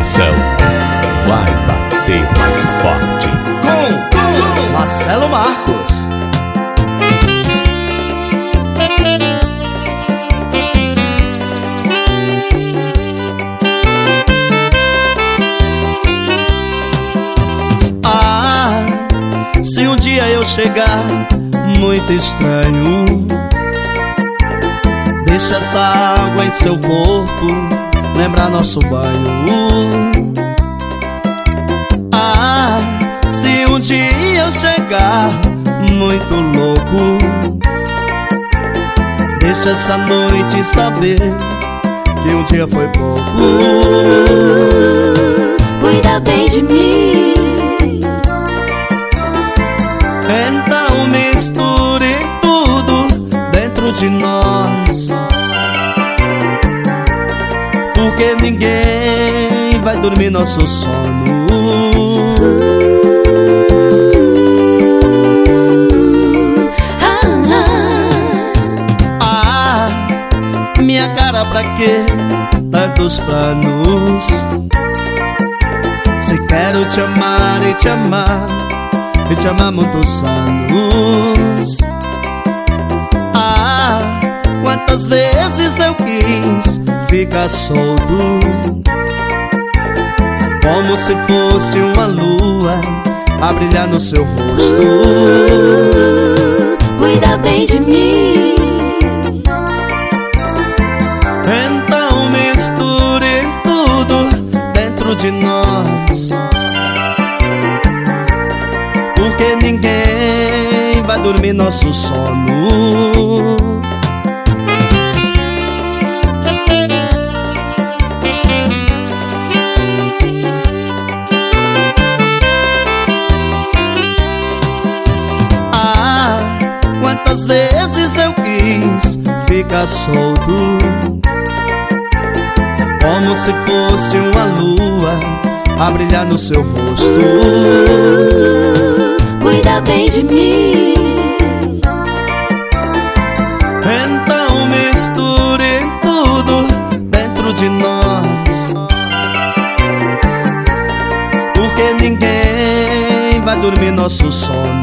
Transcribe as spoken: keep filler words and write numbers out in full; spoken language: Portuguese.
coração vai bater mais forte. Com, com Marcelo Marcos. Ah, se um dia eu chegar muito estranho, deixa essa água em seu corpo lembrar nosso banho. Ah, se um dia eu chegar muito louco, deixa essa noite saber que um dia foi pouco. Cuida bem de mim. Então misture tudo dentro de nós, porque ninguém vai dormir nosso sono. Ah, minha cara, pra quê tantos planos? Se quero te amar e te amar e te amar muitos anos. Ah, quantas vezes eu quis ficar solto, como se fosse uma lua a brilhar no seu rosto. Cuida bem de mim. Então misture tudo dentro de nós, porque ninguém vai dormir nosso sono. Ah, quantas vezes eu quis ficar solto, como se fosse uma lua a brilhar no seu rosto. Cuida bem de mim. Então misture tudo dentro de nós, porque ninguém vai dormir nosso sono.